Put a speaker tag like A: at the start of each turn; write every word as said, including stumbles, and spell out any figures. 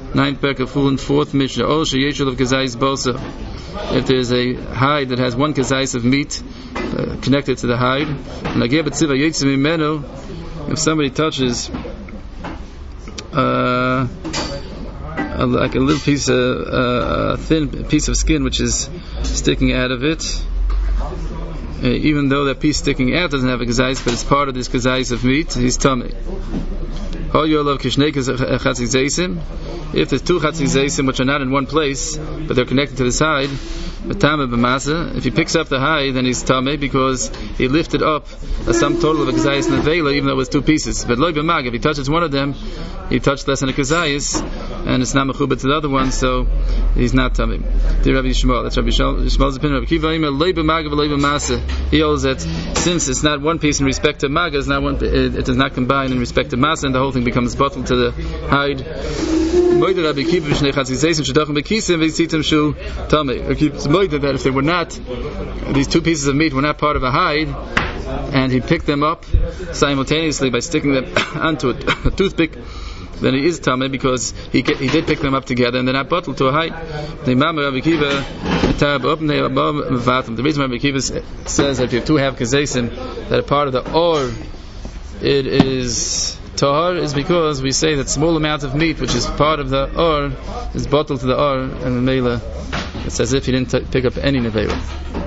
A: ninth Perek Full and fourth Mishnah. Oh, sheyeshul of kazayis bosa. If there is a hide that has one kazayis of meat uh, connected to the hide, if somebody touches uh, a, like a little piece of uh, a thin piece of skin which is sticking out of it, uh, even though that piece sticking out doesn't have a kazayis, but it's part of this kazayis of meat, he's tummy. If there's two chatzik zaysim which are not in one place but they're connected to the side, if he picks up the hide, then he's tameh because he lifted up a sum total of a kazayis and a vela, even though it was two pieces. But loy b'mag, if he touches one of them, he touched less than a kazayis, and it's not mechubah to the other one, so he's not tameh. Dear Rabbi Yishmael, that's Rabbi Yishmael's opinion. Rabbi Kiva Omer, loy b'mag v'loy b'maseh. He holds that since it's not one piece in respect to maga, it's not one, it, it does not combine in respect to masa, and the whole thing becomes bottled to the hide. Rabbi Kiva that if they were not, these two pieces of meat were not part of a hide, and he picked them up simultaneously by sticking them onto a, a toothpick, then he is tameh because he he did pick them up together and they're not bottled to a hide. The reason Rabbi Kiva says that if you have two half kazaysim that are part of the or, it is tahar, is because we say that small amount of meat which is part of the or is bottled to the or, and the mela it's as if you didn't t- pick up any nevela.